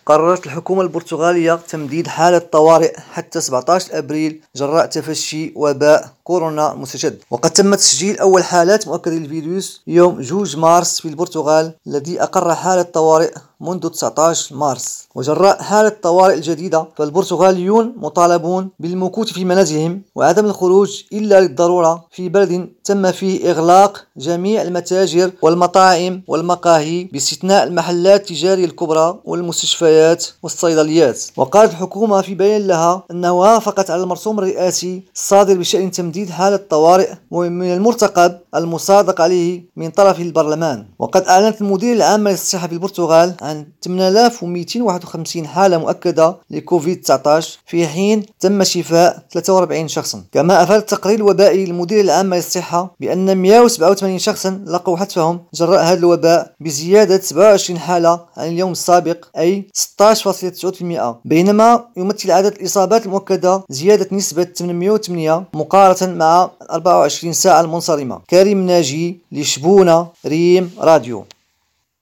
قررت الحكومة البرتغالية تمديد حالة طوارئ حتى 17 أبريل جراء تفشي وباء كورونا مستجد. وقد تم تسجيل أول حالات مؤكدة للفيروس يوم 2 مارس في البرتغال، الذي أقر حالة طوارئ منذ 19 مارس. وجراء حالة الطوارئ الجديدة، فالبرتغاليون مطالبون بالمكوث في منازلهم وعدم الخروج إلا للضرورة في بلد تم فيه إغلاق جميع المتاجر والمطاعم والمقاهي باستثناء المحلات التجارية الكبرى والمستشفيات والصيدليات. وقالت الحكومة في بيان لها أنها وافقت على المرسوم الرئاسي الصادر بشأن تمديد حالة الطوارئ، ومن المرتقب المصادق عليه من طرف البرلمان. وقد أعلنت المدير العام للصحة في البرتغال عن 8251 حالة مؤكدة لكوفيد-19، في حين تم شفاء 43 شخصا. كما أفاد التقرير الوبائي للمدير العام للصحة بأن 187 شخصا لقوا حتفهم جراء هذا الوباء، بزيادة 27 حالة عن اليوم السابق، أي 16.9%، بينما يمثل عدد الإصابات المؤكدة زيادة نسبة 808 مقارنة مع 24 ساعة المنصرمة. كريم ناجي، لشبونة، ريم راديو.